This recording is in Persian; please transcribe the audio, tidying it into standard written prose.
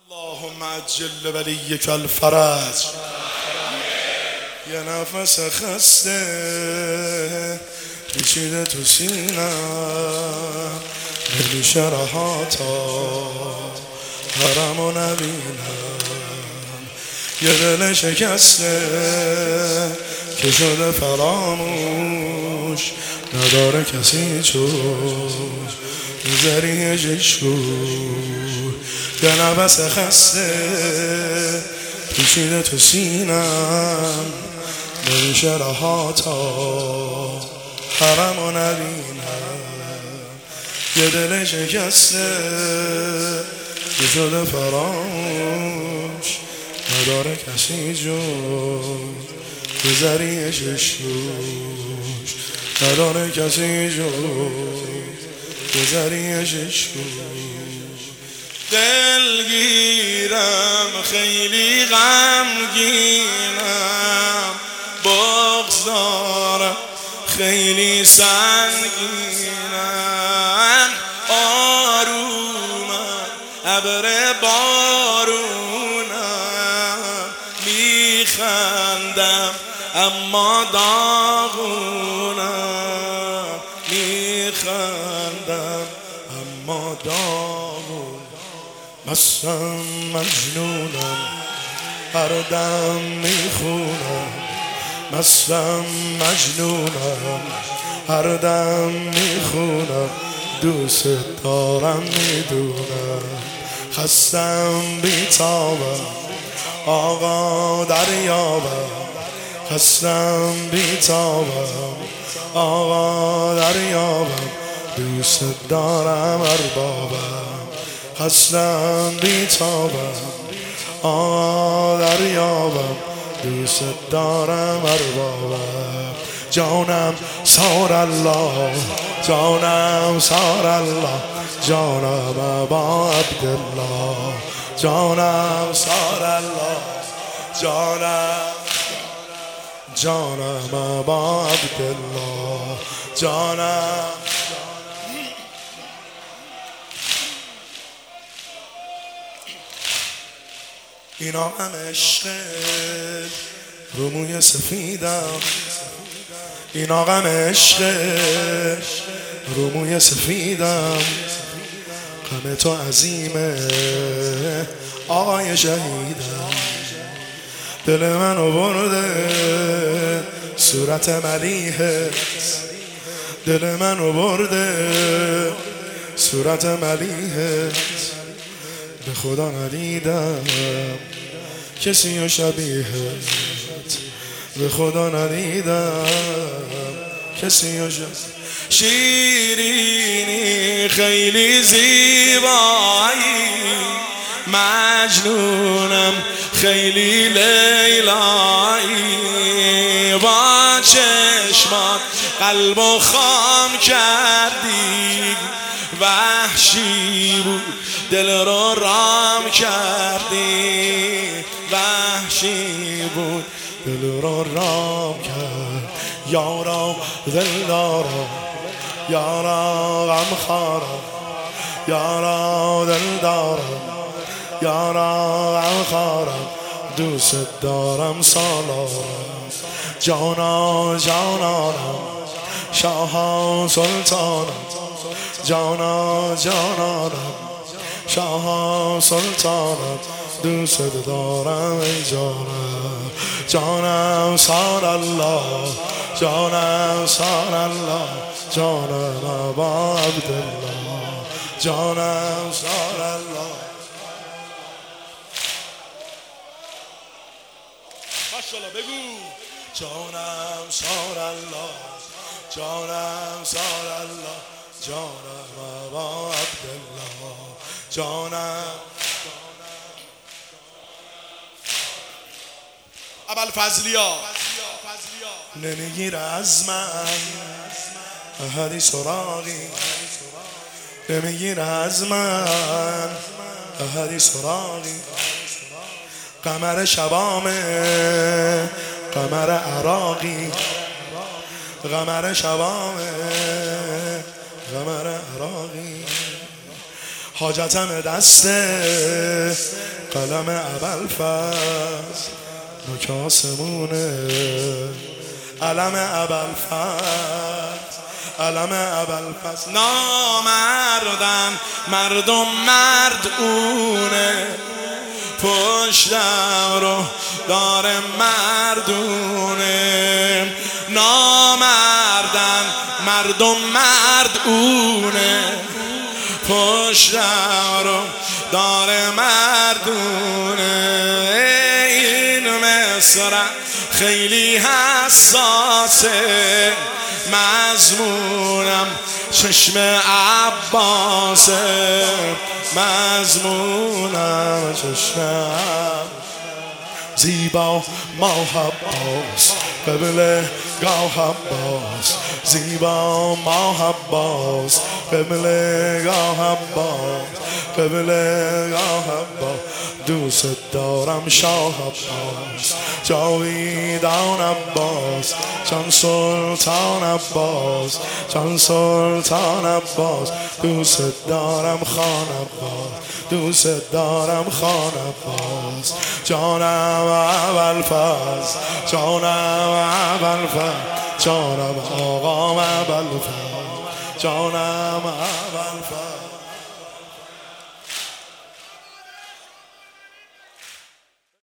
اللهم عجل ولیک الفرج. یه نفس خسته پیچیده تو سینم، نمیشه رهاتا حرمو نبینم. یه دل شکسته که شده فراموش، نداره کسی چوش میذاری جشور. یه نفس خسته پیچیده تو سینم، نمیشه رهاتا حرمو نبینم. یه دل شکسته که شده فراموش، نداره کسی جز بذاری ششوش. نداره کسی جز بذاری ششوش. دلگیرم خیلی غمگینم، بغض دارم خیلی سنگینم. آرومم ابر بارونم، میخندم اما داغونم. میخندم اما داغونم. مستم مجنونم هر دم میخونم. مستم مجنونم هر دم میخونم. دوست دارم میدونم. خستم بیتابم آقا دریابم. خستم بیتابم آقا دریابم. دوست دارم اربابم. خستم بیتابم آقا دریابم. دوست دارم اربابم. جانم سار الله، جانم سار الله، جانم ابا عبدالله. جانم سار الله، جانم ابا عبدالله. جانم اینا هم عشق رو موی سفیدم. اینا غم عشق رو موی سفیدم. غم تو عظیمه آقای شهیدم. دل منو برده صورت ملیحت، دل منو برده صورت ملیحت. به خدا ندیدم کسی و شبیهت، به خدا ندیدم کسی و شبیهت. شیرینی خیلی زیبایی، مجنونم خیلی لیلایی. با چشمات قلبو خام کردی، وحشی بود دل رو رام کردی. وحشی بود دل رو رام کرد. یارا دلدارا، یارا غمخوارا، یارا دلدارا، یارا غمخوارا. دوست دارم سالارم. جانا جانانم شاها سلطانم. جانا جانانم شاها سلطانم. دوست دارم ای جانم. جانم سار الله، جانم سار الله، جانم ابا عبدالله. جانم سار الله. ماشاءالله بگو. جانم سار الله، جانم سار الله، جانم ابا عبدالله. جانم ابوالفضلیا. نمیگیر از من احدی سراغی، نمیگیر از من احدی سراغی. قمر شبامه قمر عراقی، قمر شبامه قمر عراقی. حاجتم دست قلم ابوالفضل نوک آسمونه علم ابوالفضل علم ابوالفضل نامردن مردم مردونه پشتم رو داره مردونه نامردن مردم مردونه پشتم رو داره مردونه این مصر خیلی حساسه مضمونم چشم عباسه مضمونم چشم زیبا ماه عباس قبل گاه عباس زیبا ماه عباس قبل گاه عباس قبل گاه عباس دوست دارم شاه عباس جاویدان عباس جان سلطان عباس جان سلطان عباس دوست دارم خان عباس دوست دارم خان عباس جانم ابوالفضل جانم ابوالفضل جانم آقام ابوالفضل جانم ابوالفضل